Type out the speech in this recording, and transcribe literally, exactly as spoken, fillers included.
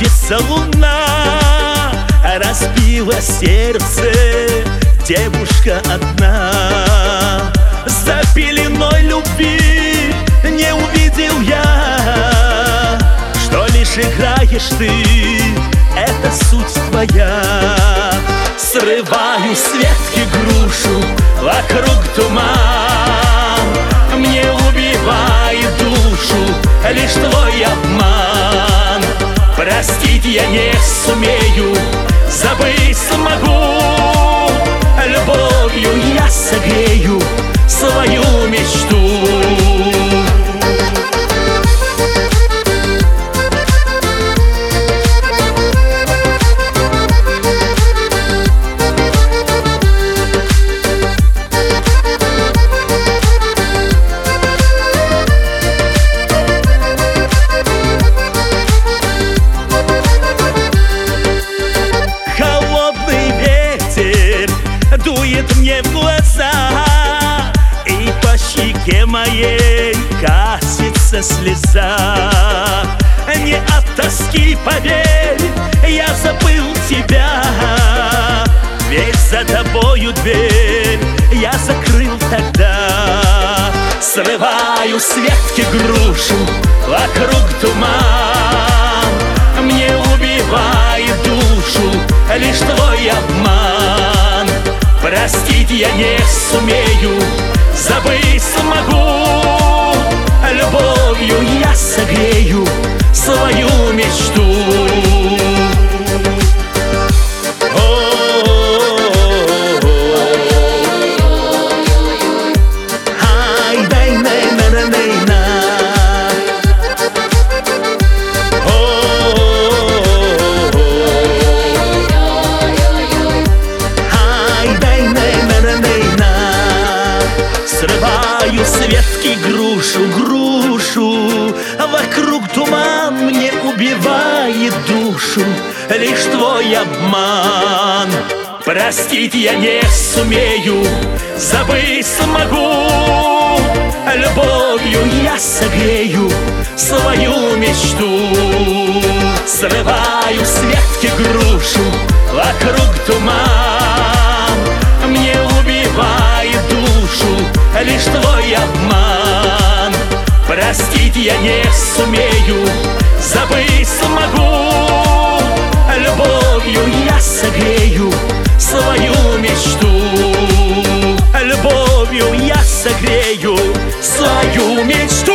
Светится луна, разбила сердце девушка одна. За пеленой любви не увидел я, что лишь играешь ты, это суть твоя. Срываю с ветки грушу, вокруг туман, мне убивает душу лишь твой обман. Простить я не сумею, забыть смогу, любовью я согрею свою мечту. Дует мне в глаза, и по щеке моей катится слеза. Не от тоски, поверь, я забыл тебя, ведь за тобою дверь я закрыл тогда. Срываю с ветки грушу, вокруг туман, мне убивает душу лишь твой обман. Простить я не сумею, забыть смогу, любовью я согрею свою мечту. Срываю с ветки грушу, грушу, вокруг туман, мне убивает душу лишь твой обман. Простить я не сумею, забыть смогу, любовью я согрею свою мечту. Срываю с ветки грушу, вокруг туман, мне убивает душу лишь твой обман. Простить я не сумею, забыть смогу, любовью я согрею свою мечту. Любовью я согрею свою мечту.